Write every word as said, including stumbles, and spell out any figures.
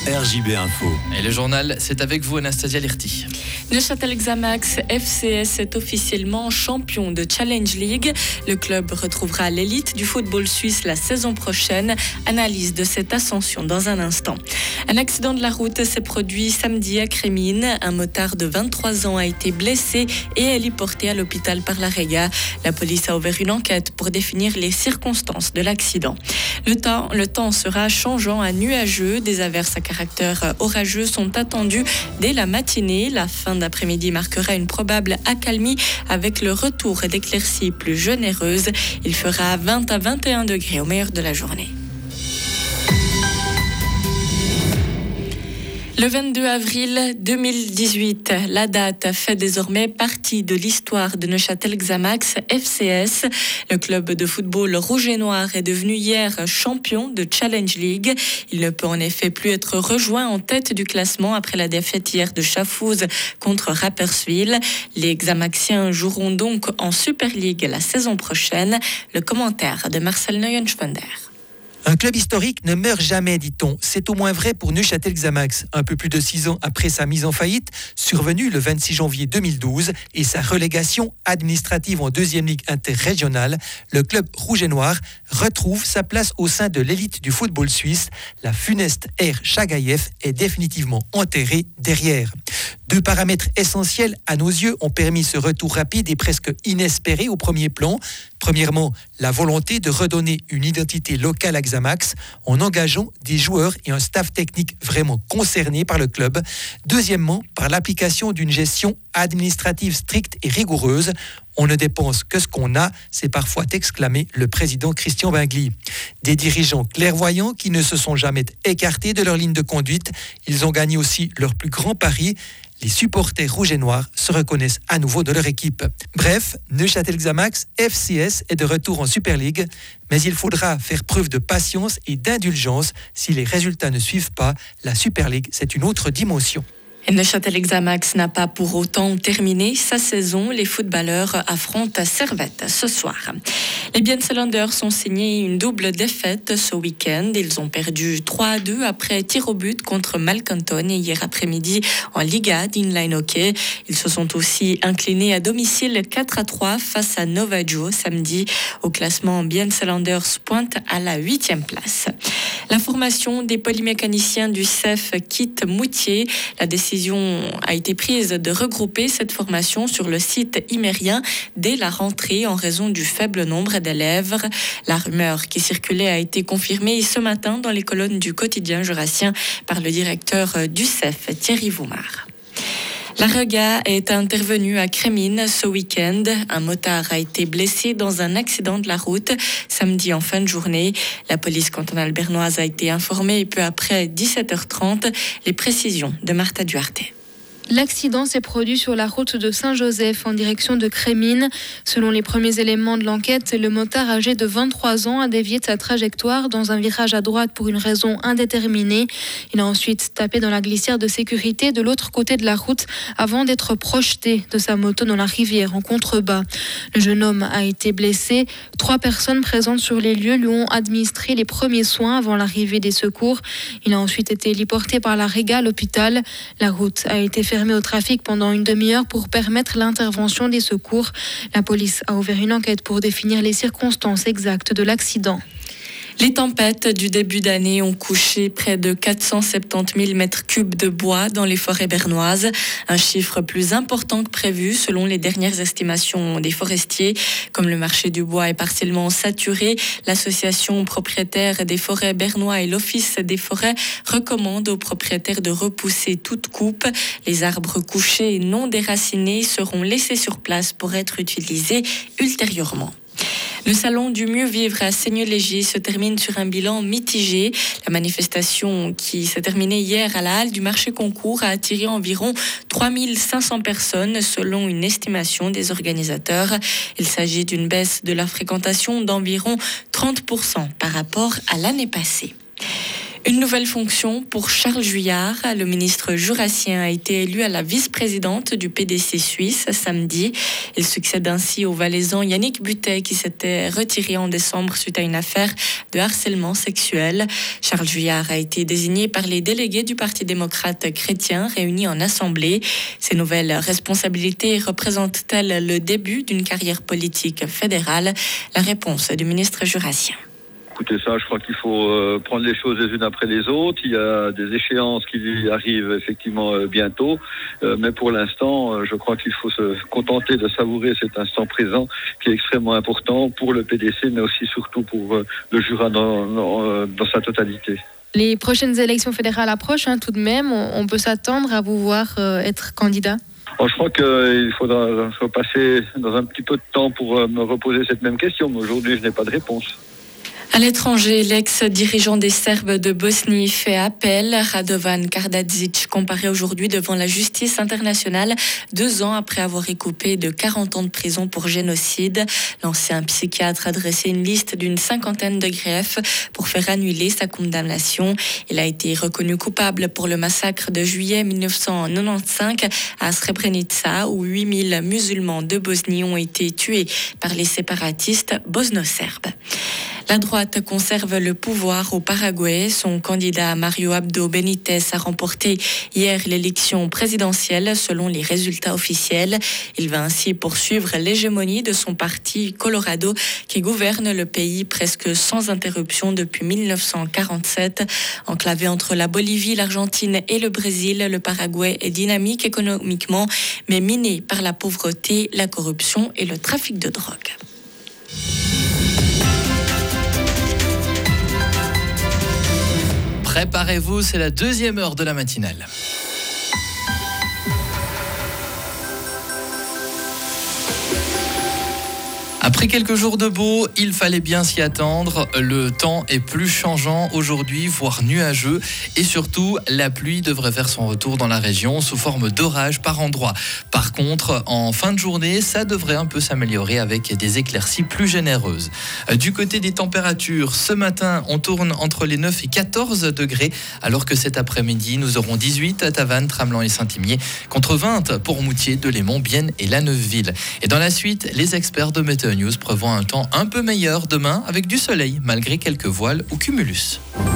R J B Info. Et le journal, c'est avec vous, Anastasia Lirti. Neuchâtel Xamax F C S est officiellement champion de Challenge League. Le club retrouvera l'élite du football suisse la saison prochaine. Analyse de cette ascension dans un instant. Un accident de la route s'est produit samedi à Crémine. Un motard de vingt-trois ans a été blessé et héliporté à l'hôpital par la Rega. La police a ouvert une enquête pour définir les circonstances de l'accident. Le temps, le temps sera changeant à nuageux. Des averses à caractère orageux sont attendues dès la matinée. La fin d'après-midi marquera une probable accalmie avec le retour d'éclaircies plus généreuses. Il fera vingt à vingt et un degrés au meilleur de la journée. Le vingt-deux avril deux mille dix-huit, la date fait désormais partie de l'histoire de Neuchâtel Xamax F C S. Le club de football rouge et noir est devenu hier champion de Challenge League. Il ne peut en effet plus être rejoint en tête du classement après la défaite hier de Schaffhouse contre Rapperswil. Les Xamaxiens joueront donc en Super League la saison prochaine. Le commentaire de Marcel Neuenschwender. Un club historique ne meurt jamais, dit-on. C'est au moins vrai pour Neuchâtel Xamax. Un peu plus de six ans après sa mise en faillite, survenue le vingt-six janvier deux mille douze, et sa relégation administrative en deuxième ligue interrégionale, le club rouge et noir retrouve sa place au sein de l'élite du football suisse. La funeste ère Chagaïev est définitivement enterrée derrière. Deux paramètres essentiels à nos yeux ont permis ce retour rapide et presque inespéré au premier plan. Premièrement, la volonté de redonner une identité locale à Xamax en engageant des joueurs et un staff technique vraiment concernés par le club. Deuxièmement, par l'application d'une gestion administrative stricte et rigoureuse. On ne dépense que ce qu'on a, c'est parfois exclamé le président Christian Bingli. Des dirigeants clairvoyants qui ne se sont jamais écartés de leur ligne de conduite. Ils ont gagné aussi leur plus grand pari. Les supporters rouges et noirs se reconnaissent à nouveau de leur équipe. Bref, Neuchâtel Xamax F C S est de retour en Super League, mais il faudra faire preuve de patience et d'indulgence. Si les résultats ne suivent pas, la Super League, c'est une autre dimension. Et Neuchâtel Xamax n'a pas pour autant terminé sa saison. Les footballeurs affrontent Servette ce soir. Les Bienselanders ont signé une double défaite ce week-end. Ils ont perdu trois à deux après tir au but contre Malcanton et hier après-midi en Liga d'Inline Hockey. Ils se sont aussi inclinés à domicile quatre à trois face à Nova-Geo samedi. Au classement, Bienselanders pointe à la huitième place. La formation des polymécaniciens du C E F quitte Moutier. La décision a été prise de regrouper cette formation sur le site imérien dès la rentrée en raison du faible nombre d'élèves. La rumeur qui circulait a été confirmée ce matin dans les colonnes du quotidien jurassien par le directeur du C E F, Thierry Voumard. La Rega est intervenue à Crémine ce week-end. Un motard a été blessé dans un accident de la route samedi en fin de journée. La police cantonale bernoise a été informée peu après dix-sept heures trente. Les précisions de Martha Duarte. L'accident s'est produit sur la route de Saint-Joseph en direction de Crémine. Selon les premiers éléments de l'enquête, le motard âgé de vingt-trois ans a dévié de sa trajectoire dans un virage à droite pour une raison indéterminée. Il a ensuite tapé dans la glissière de sécurité de l'autre côté de la route avant d'être projeté de sa moto dans la rivière en contrebas. Le jeune homme a été blessé. Trois personnes présentes sur les lieux lui ont administré les premiers soins avant l'arrivée des secours. Il a ensuite été héliporté par la Rega à l'hôpital. La route a été fermée au trafic pendant une demi-heure pour permettre l'intervention des secours. La police a ouvert une enquête pour définir les circonstances exactes de l'accident. Les tempêtes du début d'année ont couché près de quatre cent soixante-dix mille mètres cubes de bois dans les forêts bernoises, un chiffre plus important que prévu selon les dernières estimations des forestiers. Comme le marché du bois est partiellement saturé, l'association propriétaire des forêts bernois et l'office des forêts recommandent aux propriétaires de repousser toute coupe. Les arbres couchés et non déracinés seront laissés sur place pour être utilisés ultérieurement. Le salon du mieux vivre à Seigneux-Léger se termine sur un bilan mitigé. La manifestation qui s'est terminée hier à la halle du marché concours a attiré environ trois mille cinq cents personnes selon une estimation des organisateurs. Il s'agit d'une baisse de la fréquentation d'environ trente pour cent par rapport à l'année passée. Une nouvelle fonction pour Charles Juillard. Le ministre jurassien a été élu à la vice-présidente du P D C suisse samedi. Il succède ainsi au Valaisan Yannick Butet qui s'était retiré en décembre suite à une affaire de harcèlement sexuel. Charles Juillard a été désigné par les délégués du Parti démocrate chrétien réunis en assemblée. Ces nouvelles responsabilités représentent-elles le début d'une carrière politique fédérale? La réponse du ministre jurassien. Écoutez ça, je crois qu'il faut euh, prendre les choses les unes après les autres. Il y a des échéances qui arrivent effectivement euh, bientôt. Euh, mais pour l'instant, euh, je crois qu'il faut se contenter de savourer cet instant présent qui est extrêmement important pour le P D C, mais aussi surtout pour euh, le Jura dans, dans, euh, dans sa totalité. Les prochaines élections fédérales approchent hein, tout de même. On, on peut s'attendre à vous voir euh, être candidat? Alors, je crois qu'il faudra passer dans un petit peu de temps pour euh, me reposer cette même question. Mais aujourd'hui, je n'ai pas de réponse. À l'étranger, l'ex-dirigeant des Serbes de Bosnie fait appel. Radovan Karadzic comparaît aujourd'hui devant la justice internationale deux ans après avoir écopé de quarante ans de prison pour génocide. L'ancien psychiatre a dressé une liste d'une cinquantaine de griefs pour faire annuler sa condamnation. Il a été reconnu coupable pour le massacre de juillet mille neuf cent quatre-vingt-quinze à Srebrenica où huit mille musulmans de Bosnie ont été tués par les séparatistes bosno-serbes. La droite conserve le pouvoir au Paraguay. Son candidat Mario Abdo Benitez a remporté hier l'élection présidentielle selon les résultats officiels. Il va ainsi poursuivre l'hégémonie de son parti Colorado qui gouverne le pays presque sans interruption depuis mille neuf cent quarante-sept. Enclavé entre la Bolivie, l'Argentine et le Brésil, le Paraguay est dynamique économiquement mais miné par la pauvreté, la corruption et le trafic de drogue. Préparez-vous, c'est la deuxième heure de la matinale. Après quelques jours de beau, il fallait bien s'y attendre. Le temps est plus changeant aujourd'hui, voire nuageux. Et surtout, la pluie devrait faire son retour dans la région sous forme d'orage par endroits. Par contre, en fin de journée, ça devrait un peu s'améliorer avec des éclaircies plus généreuses. Du côté des températures, ce matin, on tourne entre les neuf et quatorze degrés, alors que cet après-midi, nous aurons dix-huit à Tavannes, Tramelan et Saint-Imier, contre vingt pour Moutier, Delémont, Bienne et La Neuveville. Et dans la suite, les experts de Météo News prévoient un temps un peu meilleur demain avec du soleil, malgré quelques voiles ou cumulus.